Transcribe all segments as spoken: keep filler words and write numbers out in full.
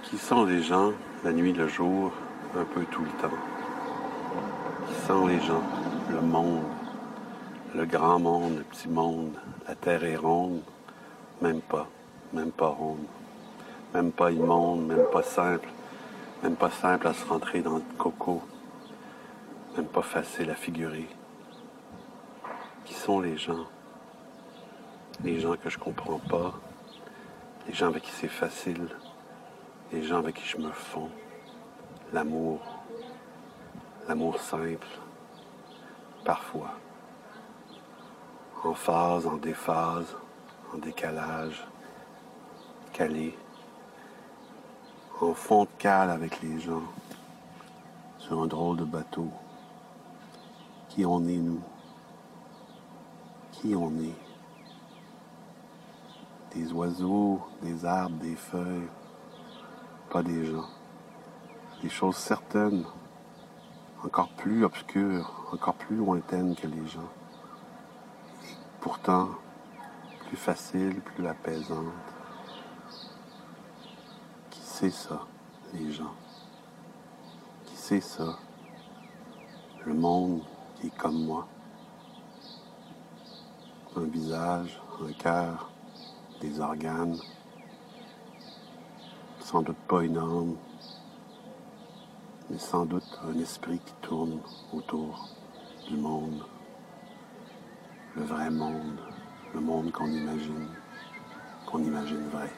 Qui sont les gens, la nuit, le jour, un peu tout le temps? Qui sont les gens, le monde, le grand monde, le petit monde, la terre est ronde, même pas, même pas ronde, même pas immonde, même pas simple, même pas simple à se rentrer dans le coco, même pas facile à figurer. Qui sont les gens? Les gens que je comprends pas, les gens avec qui c'est facile, les gens avec qui je me fonds, l'amour, l'amour simple, parfois, en phase, en déphase, en décalage, calé, en fond de cale avec les gens, sur un drôle de bateau. Qui on est, nous? Qui on est? Des oiseaux, des arbres, des feuilles, pas des gens. Des choses certaines, encore plus obscures, encore plus lointaines que les gens. Et pourtant, plus faciles, plus apaisantes. Qui sait ça, les gens? Qui sait ça? Le monde qui est comme moi. Un visage, un cœur, des organes, sans doute pas une âme, mais sans doute un esprit qui tourne autour du monde, le vrai monde, le monde qu'on imagine, qu'on imagine vrai.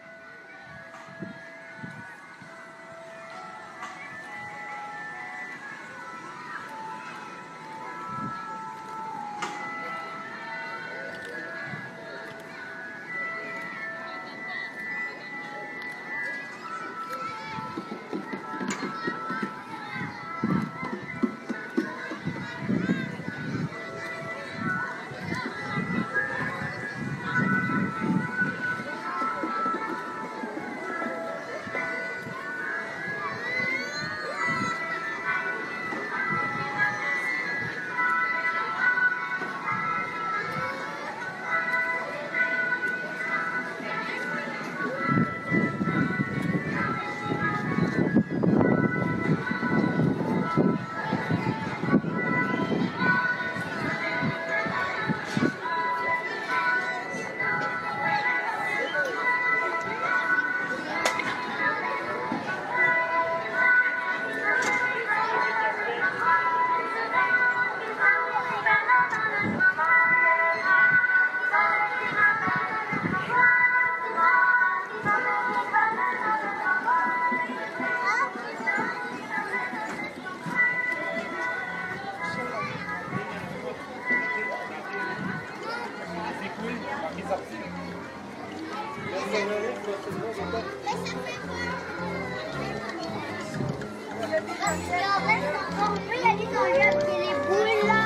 On peut y aller dans le il y a les boules là.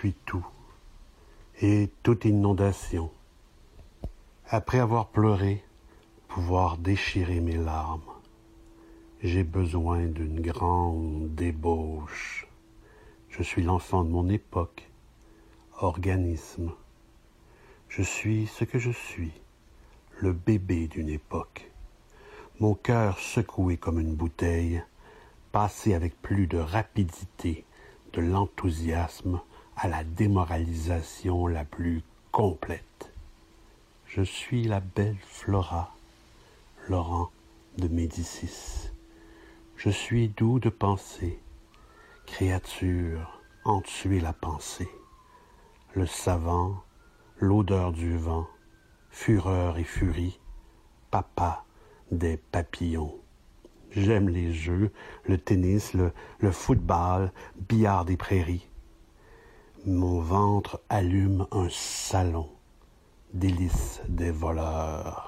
suis tout, et toute inondation. Après avoir pleuré, pouvoir déchirer mes larmes. J'ai besoin d'une grande débauche. Je suis l'enfant de mon époque, organisme. Je suis ce que je suis, le bébé d'une époque. Mon cœur secoué comme une bouteille, passé avec plus de rapidité de l'enthousiasme à la démoralisation la plus complète. Je suis la belle Flora, Laurent de Médicis. Je suis doux de pensée, créature entuée la pensée, le savant, l'odeur du vent, fureur et furie, papa des papillons. J'aime les jeux, le tennis, le, le football, billard des prairies. Mon ventre allume un salon, délice des voleurs.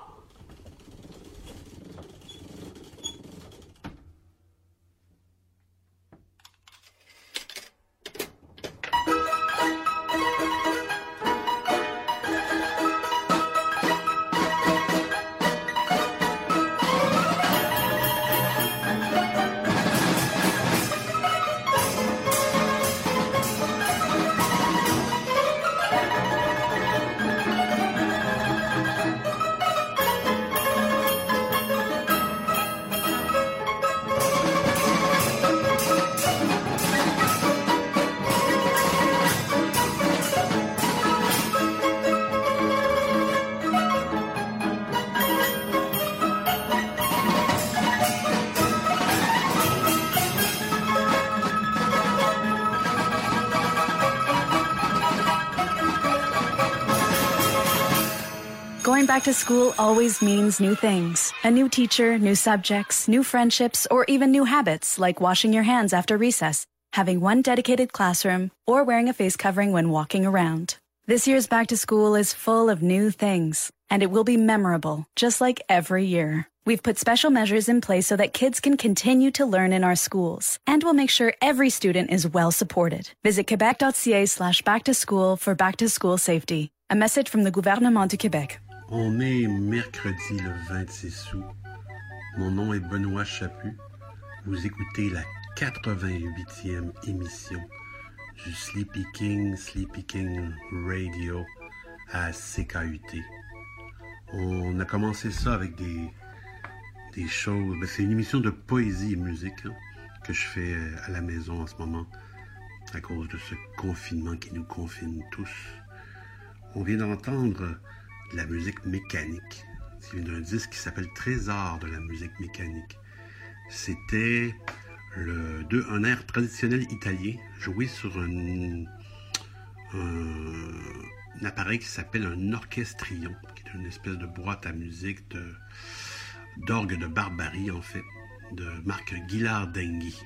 Going back to school always means new things. A new teacher, new subjects, new friendships, or even new habits like washing your hands after recess, having one dedicated classroom, or wearing a face covering when walking around. This year's back to school is full of new things, and it will be memorable, just like every year. We've put special measures in place so that kids can continue to learn in our schools, and we'll make sure every student is well supported. Visit quebec.ca slash back to school for back to school safety. A message from the gouvernement du Québec. On est mercredi le vingt-six août. Mon nom est Benoît Chaput. Vous écoutez la quatre-vingt-huitième émission du Sleepy King, Sleepy King Radio à C K U T. On a commencé ça avec des, des choses... Ben, c'est une émission de poésie et musique hein, que je fais à la maison en ce moment à cause de ce confinement qui nous confine tous. On vient d'entendre de la musique mécanique. C'est d'un disque qui s'appelle Trésor de la musique mécanique. C'était le, de, un air traditionnel italien joué sur un, un, un appareil qui s'appelle un orchestrion, qui est une espèce de boîte à musique de, d'orgue de Barbarie, en fait, de Marc Ghilardenghi.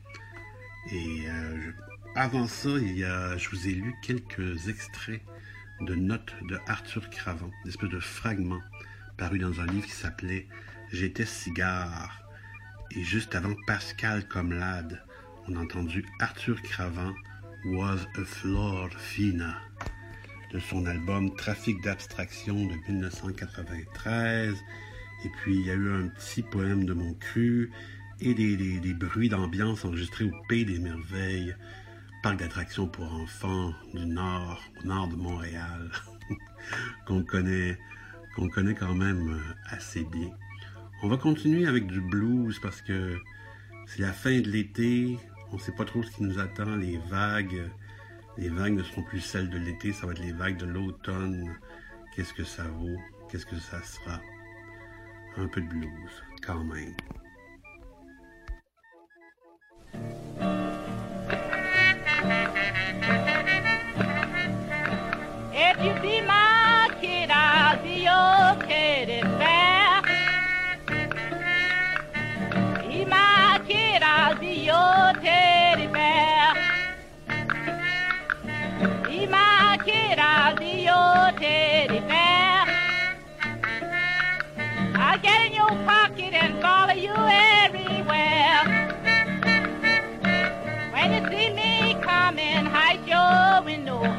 Et euh, je, avant ça, il y a, je vous ai lu quelques extraits de notes de Arthur Cravant, une espèce de fragment paru dans un livre qui s'appelait « J'étais cigare ». Et juste avant Pascal Comlade, on a entendu Arthur Cravant « Was a Flor Fina » de son album « Trafic d'abstraction » de dix-neuf cent quatre-vingt-treize. Et puis, il y a eu un petit poème de Mon Cru et des, des, des bruits d'ambiance enregistrés au Pays des Merveilles, parc d'attractions pour enfants du nord, au nord de Montréal, qu'on connaît, qu'on connaît quand même assez bien. On va continuer avec du blues parce que c'est la fin de l'été, on ne sait pas trop ce qui nous attend, les vagues, les vagues ne seront plus celles de l'été, ça va être les vagues de l'automne. Qu'est-ce que ça vaut? Qu'est-ce que ça sera? Un peu de blues, quand même. If you be my kid, I'll be your teddy bear. Be my kid, I'll be your teddy bear. Be my kid, I'll be your teddy bear. I'll get in your pocket and follow you everywhere. When you see me coming, hide your window.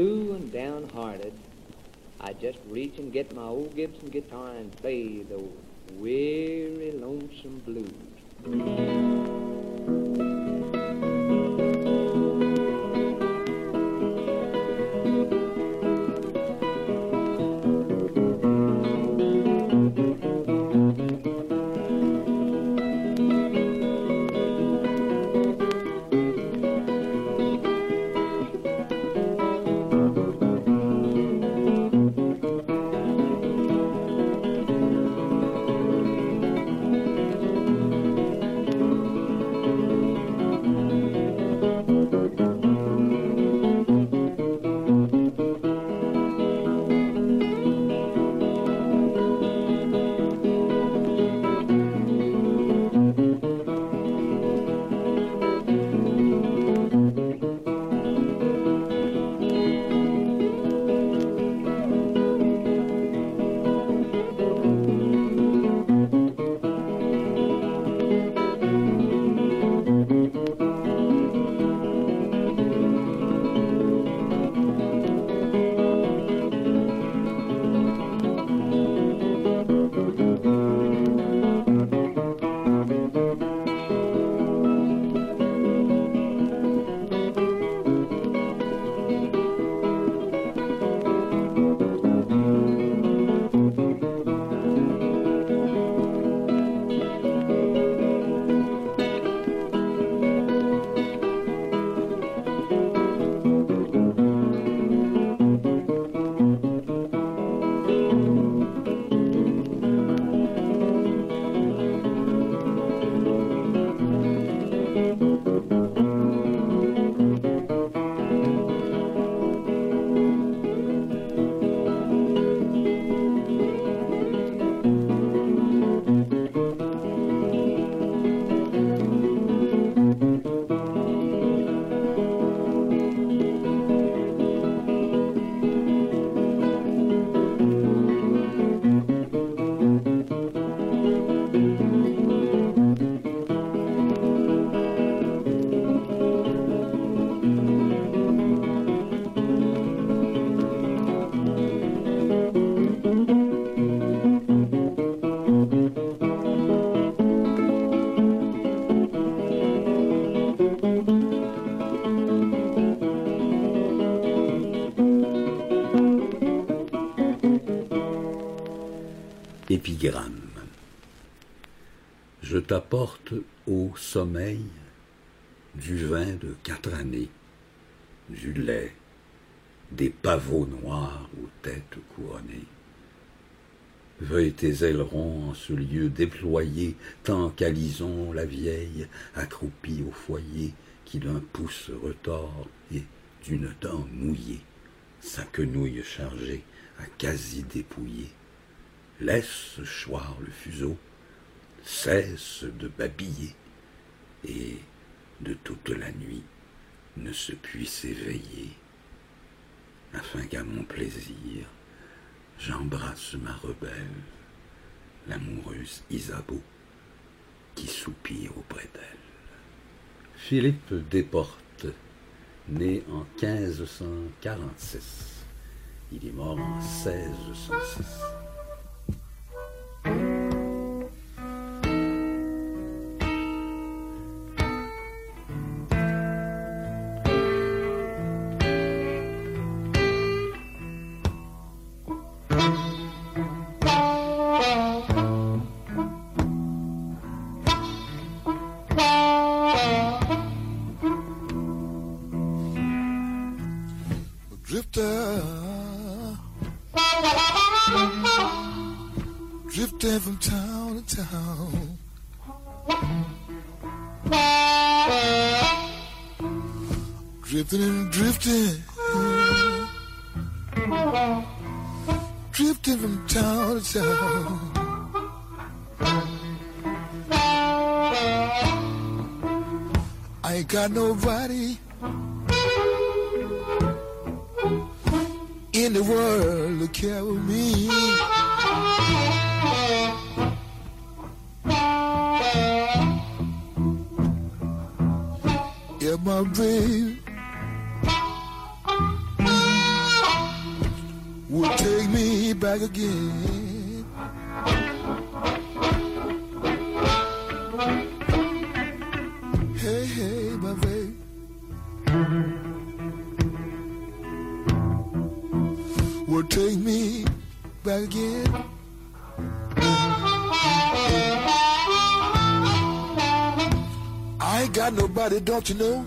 blue and downhearted, I'd just reach and get my old Gibson guitar and play the weary, lonesome blues. Épigramme. Je t'apporte au sommeil du vin de quatre années, du lait, des pavots noirs aux têtes couronnées. Veuille tes ailerons en ce lieu déployé, tant qu'Alison la vieille, accroupie au foyer, qui d'un pouce retord et d'une dent mouillée, sa quenouille chargée à quasi dépouiller. Laisse choir le fuseau, cesse de babiller, et de toute la nuit ne se puisse éveiller, afin qu'à mon plaisir j'embrasse ma rebelle, l'amoureuse Isabeau, qui soupire auprès d'elle. Philippe Desportes, né en quinze cent quarante-six, il est mort en seize cent six. Drifting from town to town, drifting and drifting, drifting from town to town. I ain't got nobody in the world to care with me. Yeah, my baby, back again. Hey, hey, my baby. Will take me back again. I ain't got nobody, don't you know,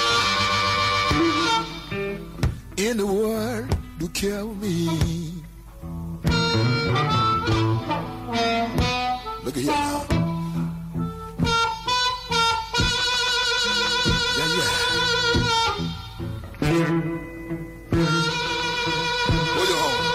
in the world to care for me. Look at here now. Yeah, yeah. Where you home?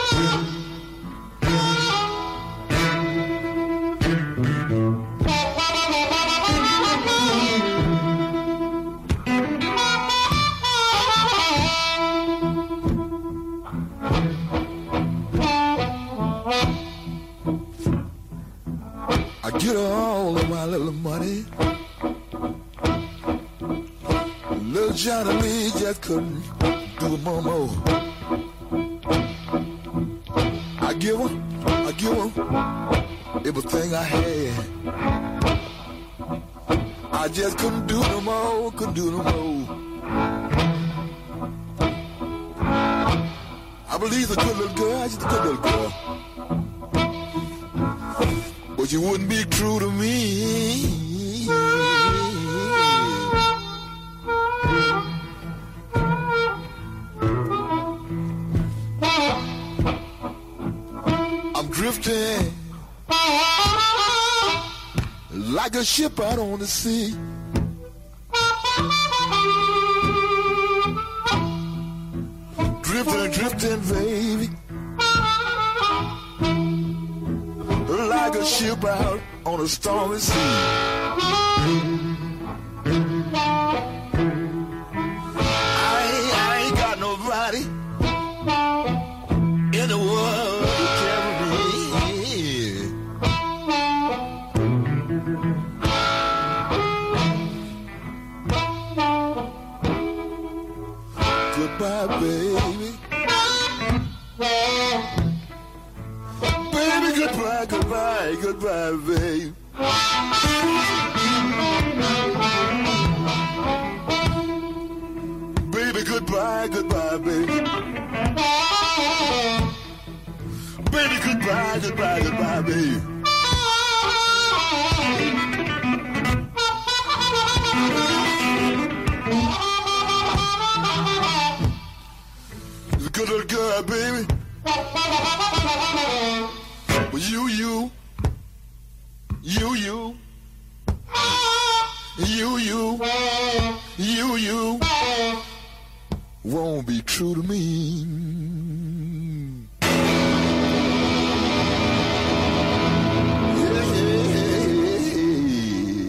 I get all of my little money. Little Johnny Lee just couldn't do no more. I give him, I give him everything I had. I just couldn't do no more, couldn't do no more. I believe she's a good little girl, she's a good little girl. But you wouldn't be true to me. I'm drifting like a ship out on the sea. Drifting, drifting, baby, like a ship out on a stormy sea. I ain't, I ain't got nobody in the world to carry me. Goodbye, baby. Baby, goodbye, goodbye, goodbye, baby. Baby, goodbye, goodbye, baby. Baby, goodbye, goodbye, goodbye, baby. You're a good little girl, baby. But you, you, you, you, you, you, you, you won't be true to me. Yeah, yeah, yeah.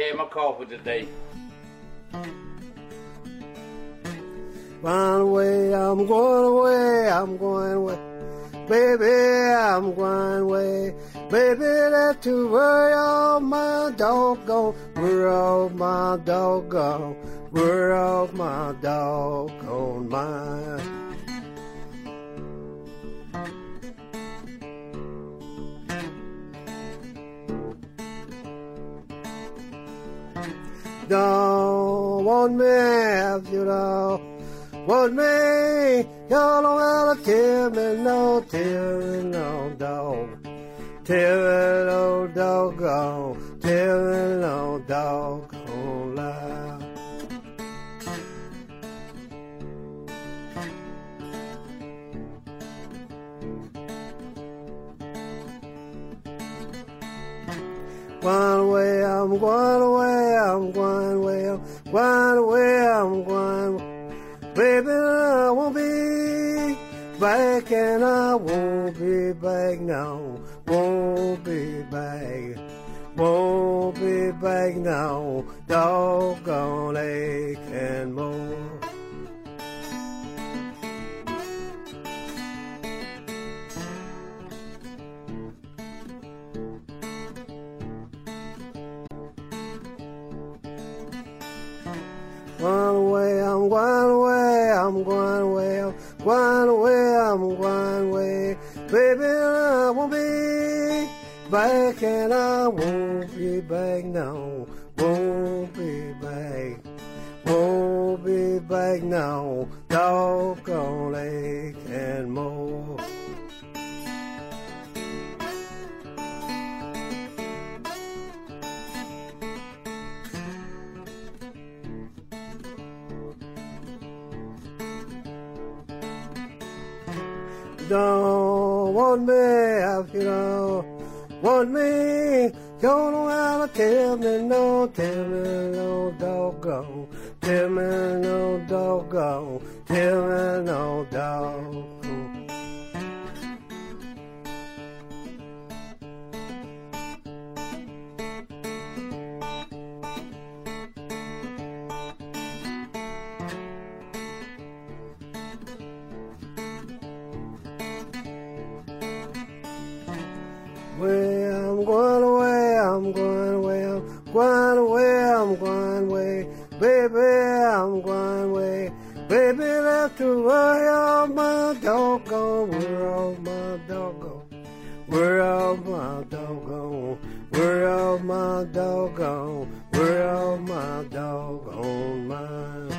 had my coffee today. Run away, I'm going away, I'm going away. Baby, I'm going away. Baby, that's to worry of my doggone, worry of my doggone, worry of my doggone mind. Don't want me if you don't want me. Y'all don't have to tell me no, tell me no, dog. Tell me no, doggone, tell me no, doggone lie. Going away, I'm going away, I'm going away, I'm going away, I'm going away. Baby, I won't be back and I won't be back now, won't be back, won't be back now, doggone ache and more. Going away, I'm going away, I'm going away, I'm going away, I'm going away. Baby, I won't be back and I won't be back now, won't be back, won't be back now, doggone ache and more. Don't want me if you don't want me. You don't have to tell me no, tell me no doggone, tell me no doggone, tell me no doggone. Way, I'm going away, I'm going away, I'm going away, I'm going away. Baby, I'm going away. Baby, that's to worry of my doggone, worry of my doggone, worry of my doggone, worry of my doggone, worry of my doggone mind.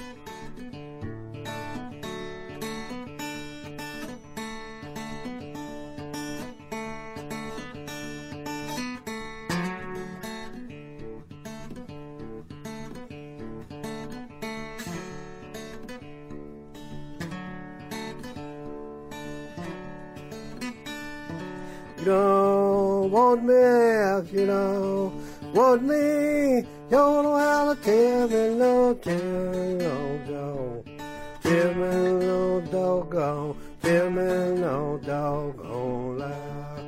You don't want me if you don't want me. You don't have to tell me no, tell me no, dog. Tell me no doggone, tell me no doggone lie.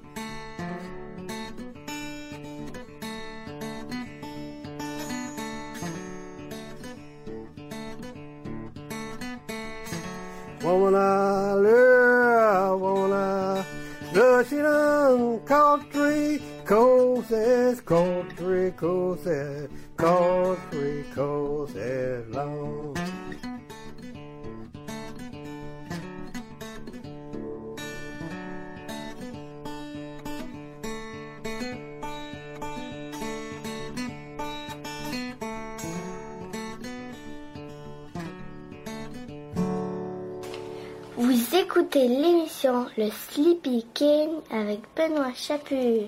Woman, I love, woman, I love, she done caught three courses, caught three courses, caught three courses long. Vous écoutez l'émission Le Sleepy King avec Benoît Chaput.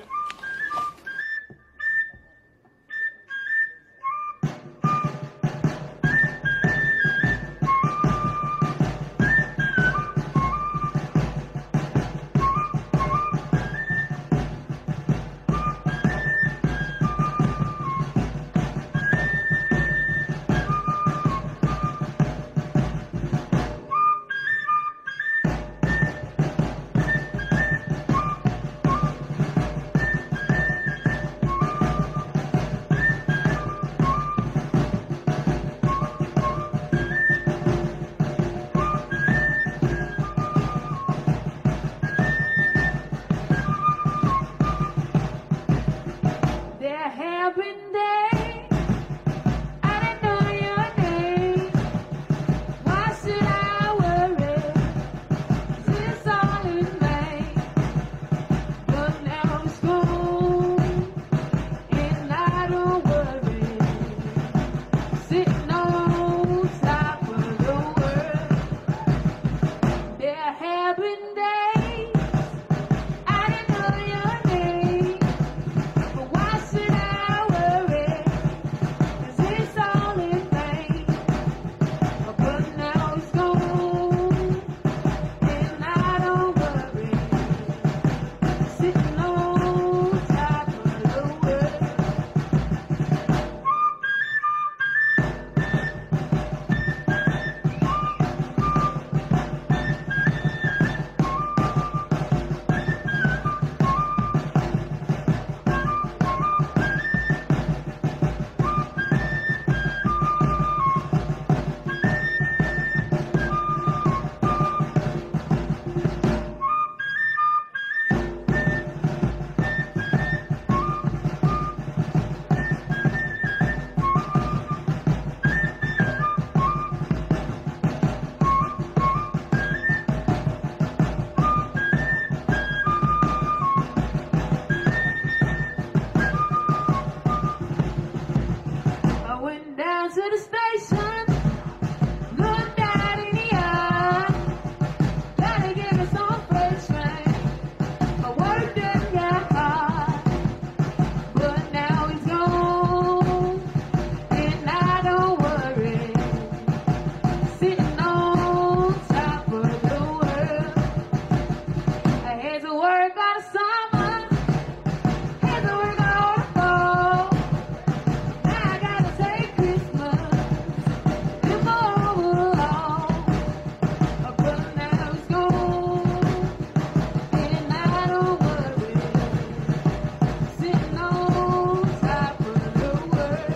to the station, looked out in the eye, gotta give me some fresh rain. I worked and got hard, but now he's gone, and I don't worry, sitting on top of the world. I had to work all the summer, had to work all the fall. Now I gotta take Christmas to go overall. But now it's gone, and I don't worry, sitting on top of the world.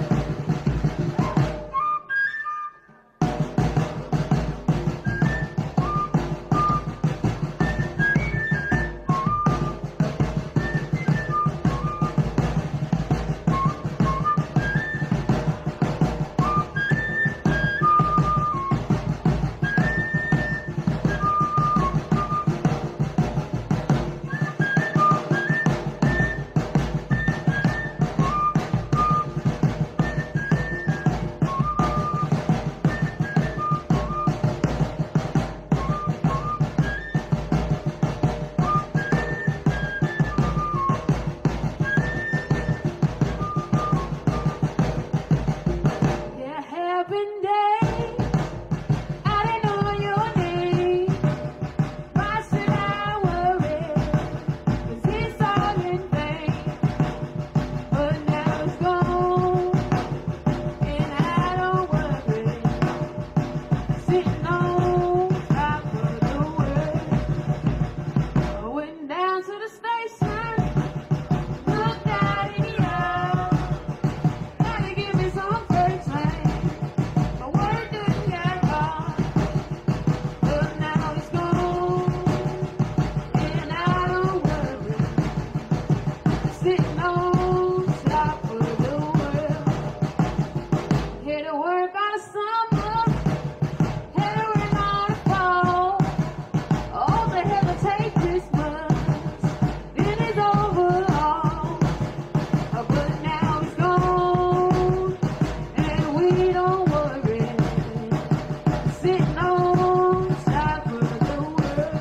Yeah, happy day. I didn't know your name. Why should I worry? 'Cause it's all in vain. But now it's gone, and I don't worry, sitting on top of the world. I went down to the station, looked out in the eye, gotta give me some first rain. My work didn't get hard, but now it's gone, and I don't worry, sitting on top of the world. Had to work all the summer, had to work all the fall. Oh, they had to take Christmas, then it's over all. But now it's gone, and we don't worry, sitting on top of the world.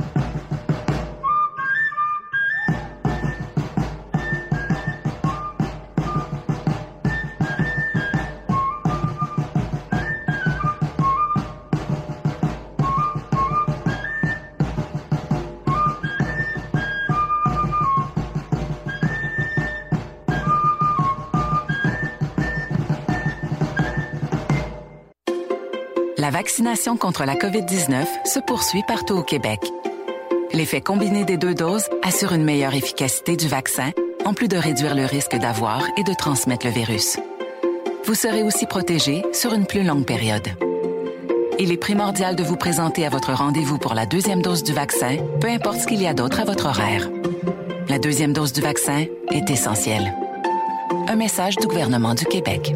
La vaccination contre la COVID dix-neuf se poursuit partout au Québec. L'effet combiné des deux doses assure une meilleure efficacité du vaccin, en plus de réduire le risque d'avoir et de transmettre le virus. Vous serez aussi protégé sur une plus longue période. Il est primordial de vous présenter à votre rendez-vous pour la deuxième dose du vaccin, peu importe ce qu'il y a d'autre à votre horaire. La deuxième dose du vaccin est essentielle. Un message du gouvernement du Québec.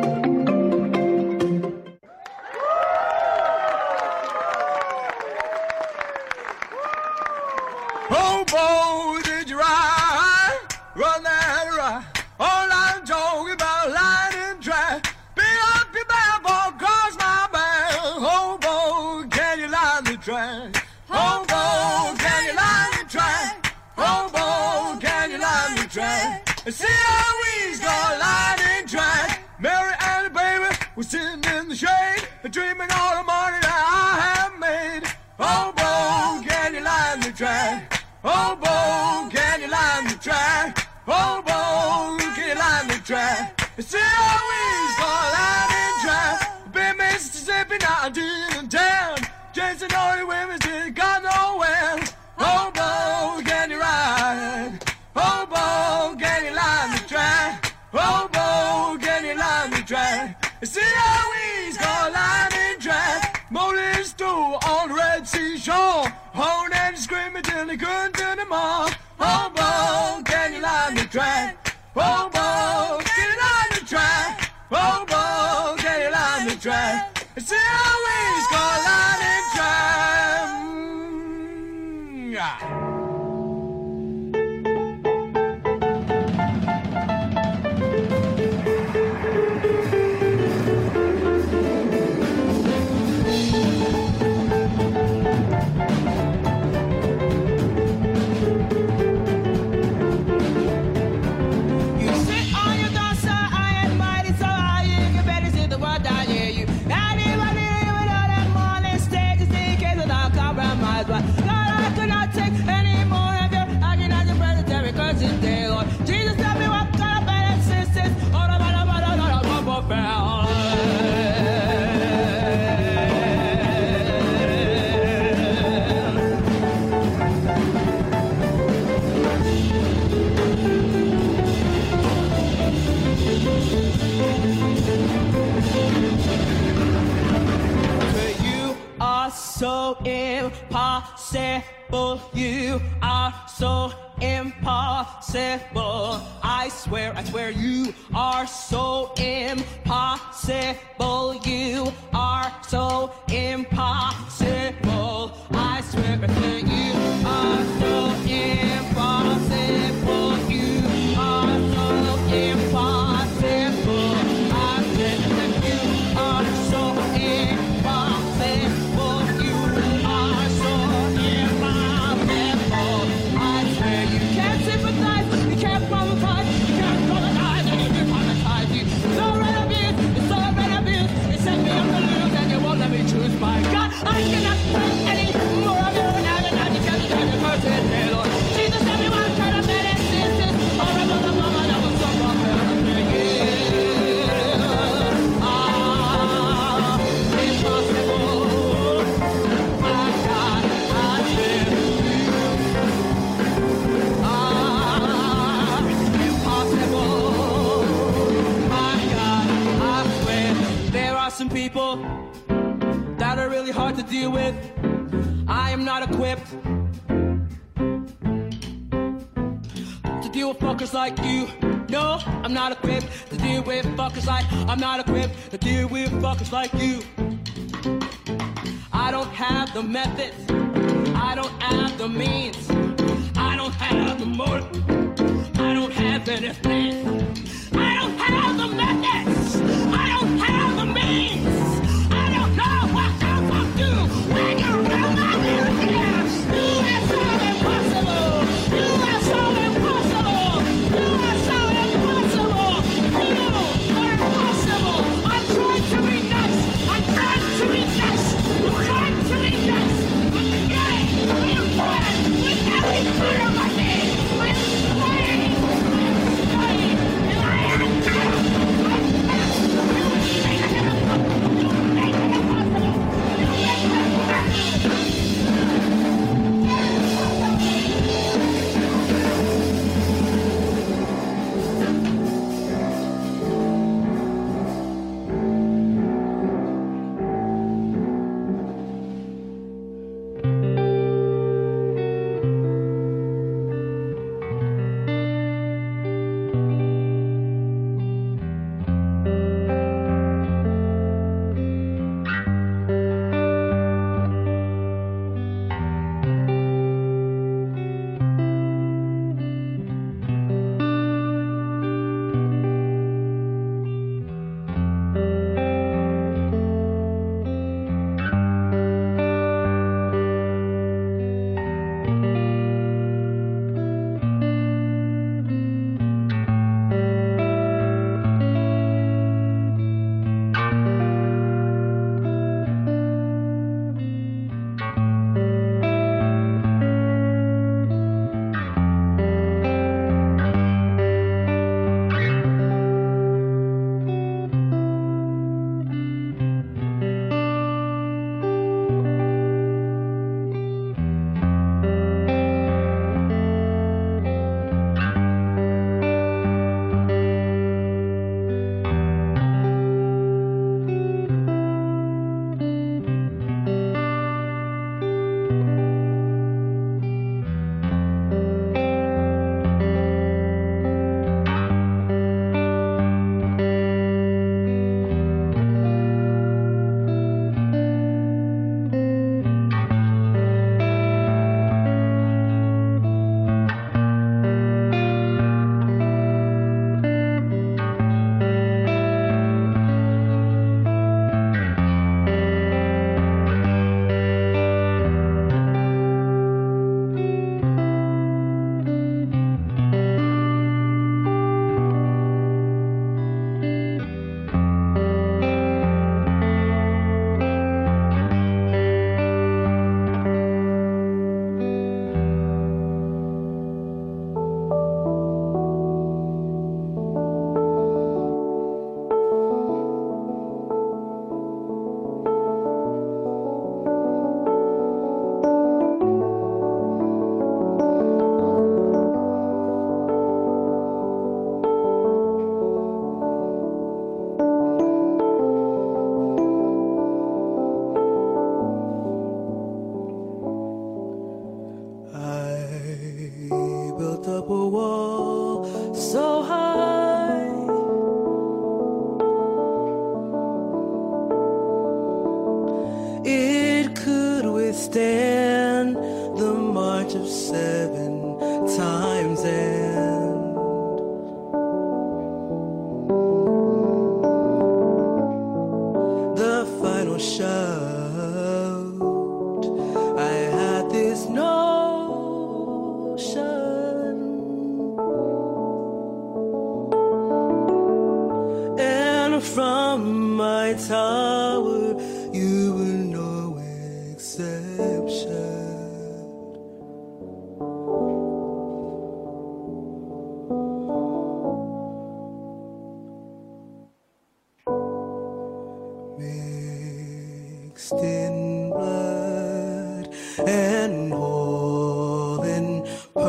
Oh, boy, did you ride? Run that ride. All I'm talking about line and track. Pick up your bag, boy, cross my back. Oh, boy, can you line the track? Oh, boy, can you line the track? Oh, boy, can you line the track? See how we's got line and track. Mary and the baby were sitting in the shade, dreaming all the money that I have made. Oh, boy, can you line the track? Oh, boy, can you line the track? Oh, boy, can you line the track? See how we's got line and track. Been Mississippi, nineteen and ten. Chasing all the women till got nowhere. Oh, boy, can you ride? Oh, boy, can you line the track? Oh, boy, can you line the track? See how we's got line and track. Molly's stool on the Red Sea shore. Honing and screaming till they couldn't anymore. Oh, boy, can you line the track? Oh, boy, can you line the track? Oh, boy, can you line the track? See how we's got line and track. Mm, yeah. so impossible. You are so impossible. I swear, I swear you are so impossible. You are so impossible. I swear, I swear you are so impossible. You are so impossible. I swear that you are so impossible. You are so impossible. I swear you can't sympathize, you can't qualify, you can't qualify, and you can qualify. You so red abuse, you're so red abuse. You set me up to lose and you won't let me choose. My God, I cannot take any more of you. Now that I can't get the person, hey Lord. Jesus, everyone try to let it this is horrible. The moment I was so far from you. Ah, impossible. My God, I swear. Ah, impossible. My God, I swear. There are some people that are really hard to deal with. I am not equipped to deal with fuckers like you. No, I'm not equipped to deal with fuckers like I'm not equipped to deal with fuckers like you. I don't have the methods. I don't have the means. I don't have the motive. I don't have anything. I don't have the methods. I don't have the means. I don't know what the fuck do when you run my lyrics here. You are so impossible. You are so impossible. You are so impossible. You are impossible. I'm trying to be nice. I'm trying to be nice. I'm trying to be nice. I'm trying to be nice. With every part of my being. I'm trying. I'm trying. And I am trying. I'm stand the march of seven times and the final shout. I had this notion, and from my tower you were no exception. Mixed in blood and whole in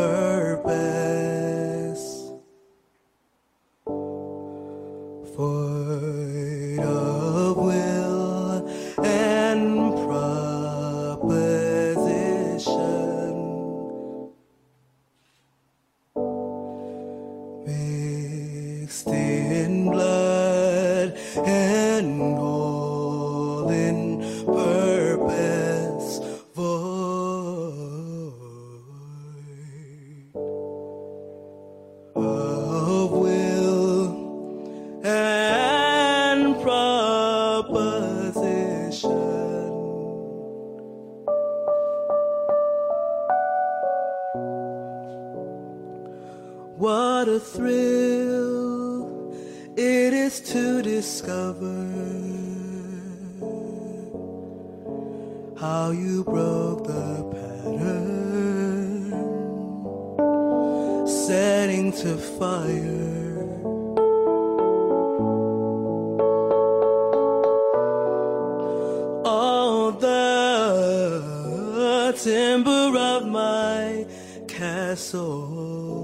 purpose, void of will and proposition, mixed in blood and whole in purpose, void of will and proposition. What a thrill it is to discover how you broke the pattern, setting to fire all the timber of my castle.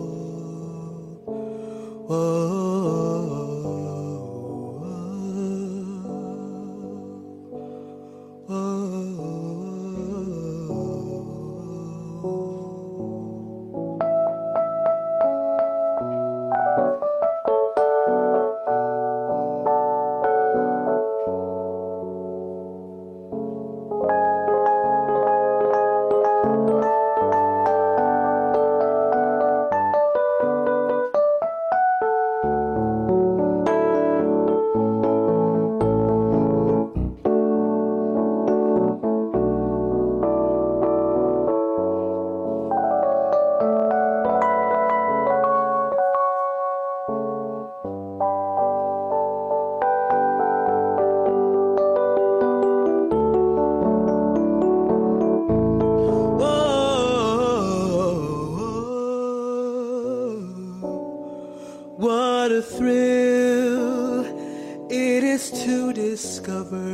What a thrill it is to discover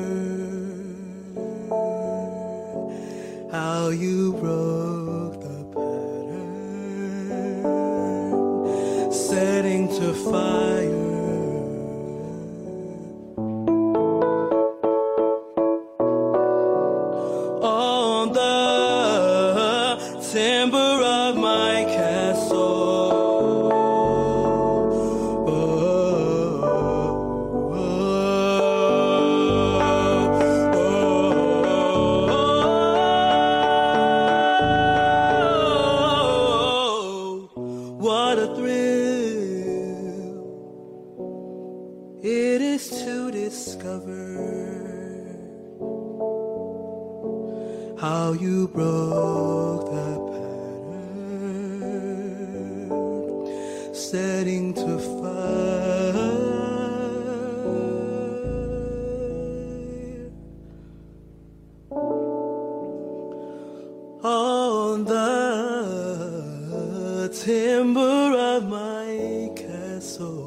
how you broke the pattern, setting to fire on the timber of my castle. What a thrill it is to discover how you broke the pattern, setting to fire on the timber of my castle.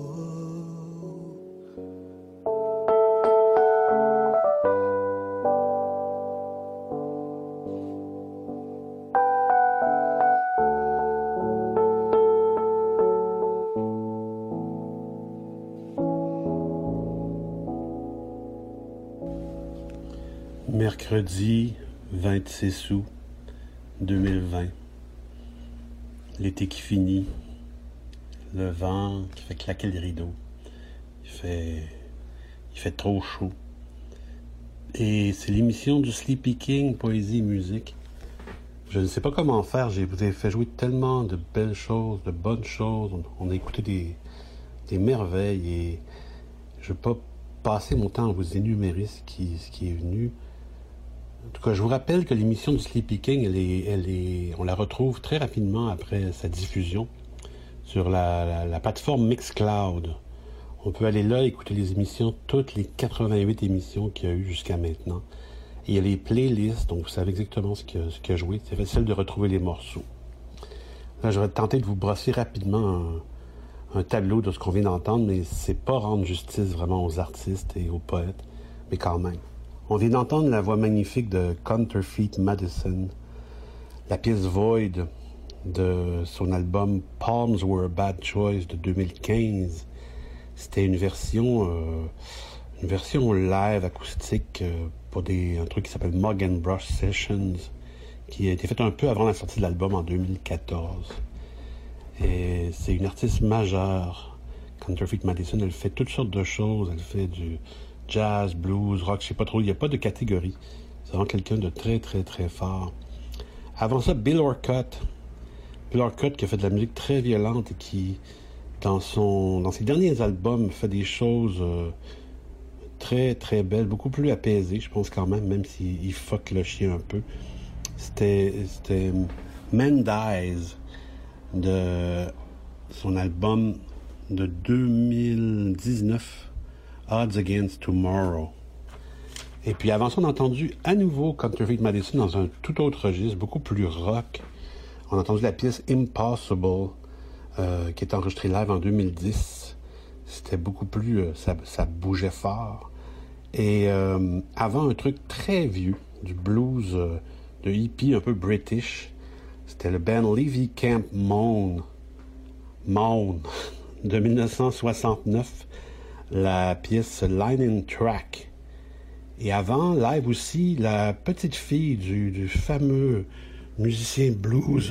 Mercredi vingt-six août deux mille vingt. L'été qui finit, le vent qui fait claquer le rideau, il fait, il fait trop chaud. et c'est l'émission du Sleepy King, Poésie et musique. Je ne sais pas comment faire, j'ai vous ai fait jouer tellement de belles choses, de bonnes choses, on, on a écouté des, des merveilles et je ne veux pas passer mon temps à vous énumérer ce qui, ce qui est venu. En tout cas, je vous rappelle que l'émission du Sleepy King, elle est, elle est, on la retrouve très rapidement après sa diffusion sur la, la, la plateforme Mixcloud. On peut aller là, écouter les émissions, toutes les quatre-vingt-huit émissions qu'il y a eu jusqu'à maintenant. Et il y a les playlists, donc vous savez exactement ce qu'il y a, ce qu'il y a joué. C'est facile de retrouver les morceaux. Là, j'aurais tenté de vous brosser rapidement un, un tableau de ce qu'on vient d'entendre, mais c'est pas rendre justice vraiment aux artistes et aux poètes, mais quand même. On vient d'entendre la voix magnifique de Counterfeit Madison, la pièce Void de son album Palms Were a Bad Choice de deux mille quinze. C'était une version, euh, une version live acoustique euh, pour des, un truc qui s'appelle Mug and Brush Sessions, qui a été fait un peu avant la sortie de l'album en deux mille quatorze. Et c'est une artiste majeure. Counterfeit Madison, elle fait toutes sortes de choses. Elle fait du jazz, blues, rock, je sais pas trop. Il n'y a pas de catégorie. C'est vraiment quelqu'un de très, très, très fort. Avant ça, Bill Orcutt. Bill Orcutt qui a fait de la musique très violente et qui, dans son, dans ses derniers albums, fait des choses euh, très, très belles, beaucoup plus apaisées, je pense quand même, même s'il il fuck le chien un peu. C'était, c'était Man Dies de son album de deux mille dix-neuf, Odds Against Tomorrow. Et puis avant ça, on a entendu à nouveau Counterfeit Madison dans un tout autre registre, beaucoup plus rock. On a entendu la pièce Impossible, euh, qui est enregistrée live en deux mille dix. C'était beaucoup plus... Euh, ça, ça bougeait fort. Et euh, avant, un truc très vieux, du blues euh, de hippie un peu british, c'était le band Levy Camp Moan, Moan de dix-neuf cent soixante-neuf, la pièce Line in Track. Et avant, live aussi, la petite fille du, du fameux musicien blues,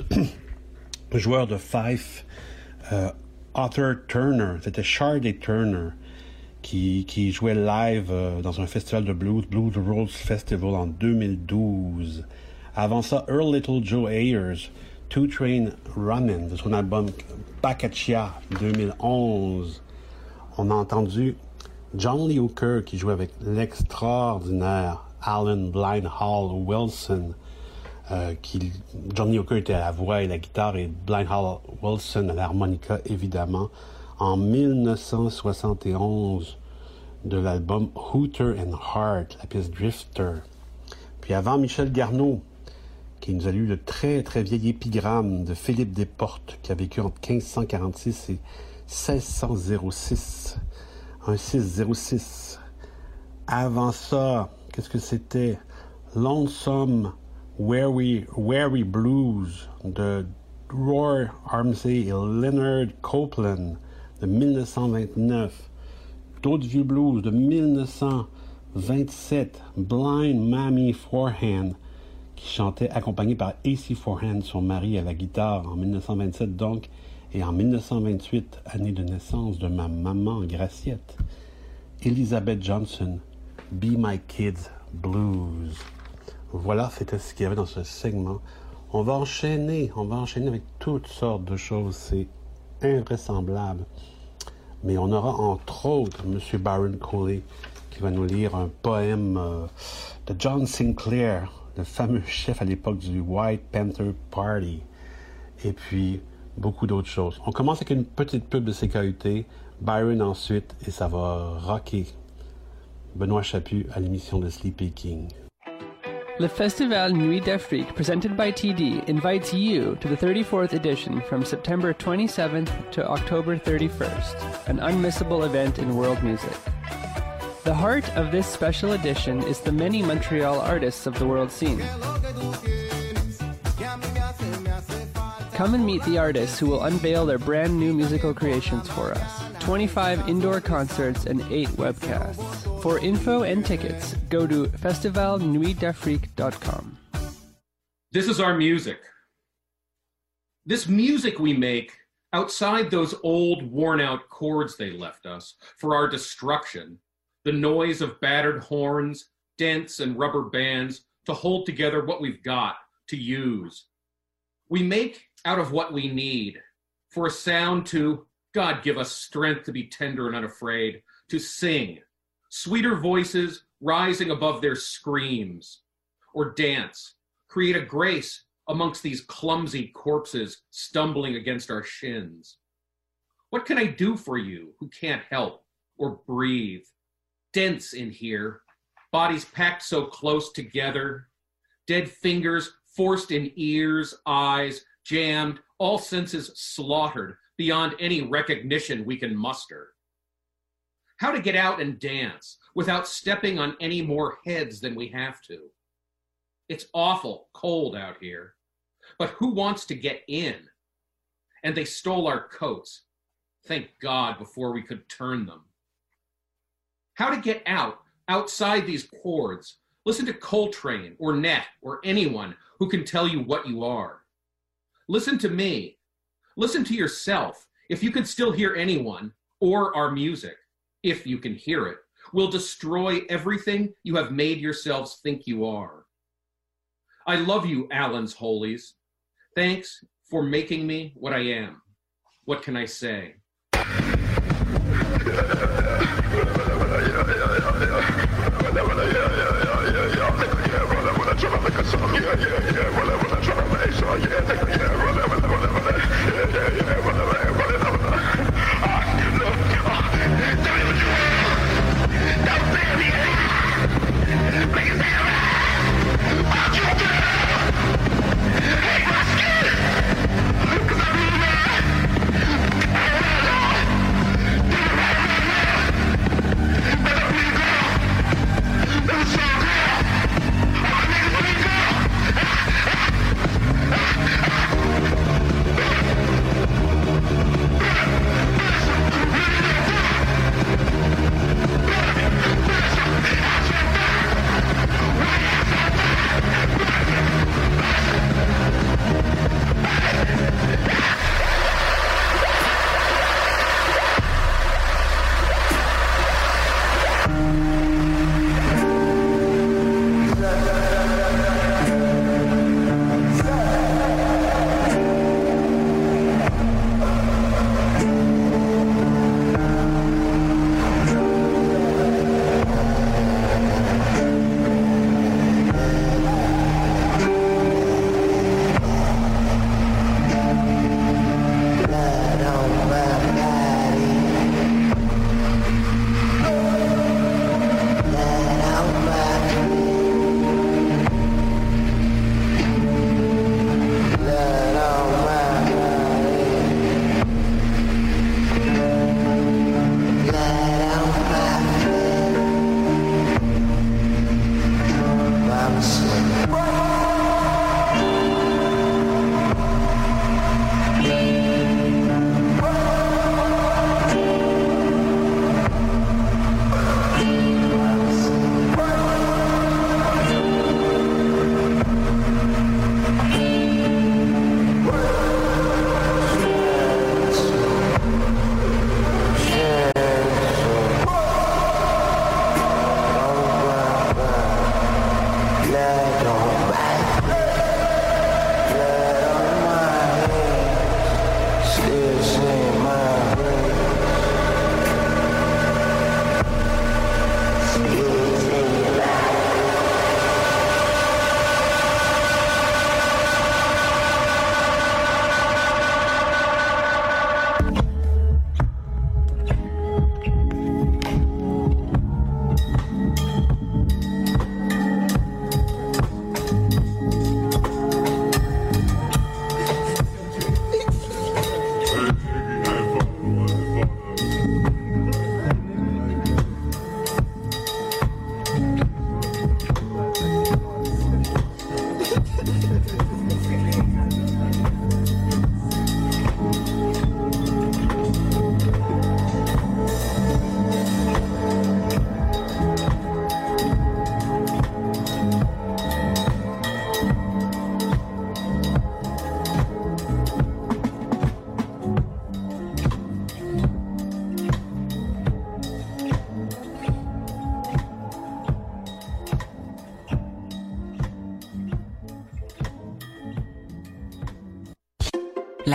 joueur de fife, euh, Arthur Turner. C'était Shardy Turner qui, qui jouait live euh, dans un festival de blues, Blues World Festival en deux mille douze. Avant ça, Earl Little Joe Ayers, Two Train Runnin', de son album Baccacia deux mille onze. On a entendu John Lee Hooker qui jouait avec l'extraordinaire Alan Blind Hall Wilson. Euh, qui, John Lee Hooker était à la voix et la guitare et Blind Hall Wilson à l'harmonica, évidemment, en dix-neuf cent soixante et onze de l'album Hooter and Heart, la pièce Drifter. Puis avant, Michel Garneau, qui nous a lu le très très vieil épigramme de Philippe Desportes, qui a vécu entre quinze cent quarante-six et seize cent six. Un six zéro six. Avant ça, qu'est-ce que c'était? Lonesome Weary, Weary Blues de Roy Armsey et Leonard Copeland de dix-neuf cent vingt-neuf. D'autres vieux blues de dix-neuf cent vingt-sept. Blind Mammy Forehand qui chantait accompagné par A C Forehand, son mari, à la guitare en dix-neuf cent vingt-sept donc. Et en dix-neuf cent vingt-huit, année de naissance de ma maman Graciette, Elizabeth Johnson, Be My Kids Blues. Voilà, c'était ce qu'il y avait dans ce segment. On va enchaîner, on va enchaîner avec toutes sortes de choses, c'est invraisemblable. Mais on aura entre autres M. Byron Coley qui va nous lire un poème euh, de John Sinclair, le fameux chef à l'époque du White Panther Party. Et puis beaucoup d'autres choses. On commence avec une petite pub de C K U T, Byron ensuite, et ça va rocker. Benoît Chaput à l'émission de Sleepy King. Le Festival Nuit d'Afrique, presented by T D, invites you to the thirty-fourth edition from September twenty-seventh to October thirty-first, an unmissable event in world music. The heart of this special edition is the many Montreal artists of the world scene. Come and meet the artists who will unveil their brand new musical creations for us. twenty-five indoor concerts and eight webcasts. For info and tickets, go to festival nuit d'afrique dot com. This is our music. This music we make outside those old, worn-out chords they left us for our destruction. The noise of battered horns, dents and rubber bands to hold together what we've got to use. We make out of what we need for a sound to, God give us strength to be tender and unafraid, to sing, sweeter voices rising above their screams, or dance, create a grace amongst these clumsy corpses stumbling against our shins. What can I do for you who can't help or breathe? Dense in here, bodies packed so close together, dead fingers forced in ears, eyes, jammed, all senses slaughtered beyond any recognition we can muster. How to get out and dance without stepping on any more heads than we have to. It's awful cold out here, but who wants to get in? And they stole our coats, thank God, before we could turn them. How to get out, outside these cords. Listen to Coltrane or Net or anyone who can tell you what you are. Listen to me. Listen to yourself. If you can still hear anyone or our music, if you can hear it, will destroy everything you have made yourselves think you are. I love you, Allen's Holies. Thanks for making me what I am. What can I say? Hey,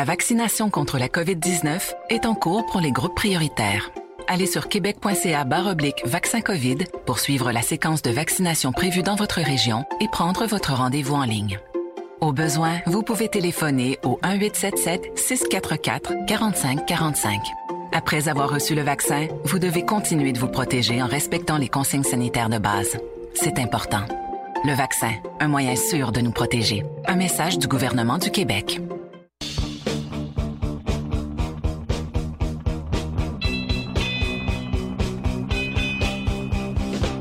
La vaccination contre la covid dix-neuf est en cours pour les groupes prioritaires. Allez sur québec.ca barre oblique vaccin COVID pour suivre la séquence de vaccination prévue dans votre région et prendre votre rendez-vous en ligne. Au besoin, vous pouvez téléphoner au un huit sept sept six quatre quatre quatre cinq quatre cinq. Après avoir reçu le vaccin, vous devez continuer de vous protéger en respectant les consignes sanitaires de base. C'est important. Le vaccin, un moyen sûr de nous protéger. Un message du gouvernement du Québec.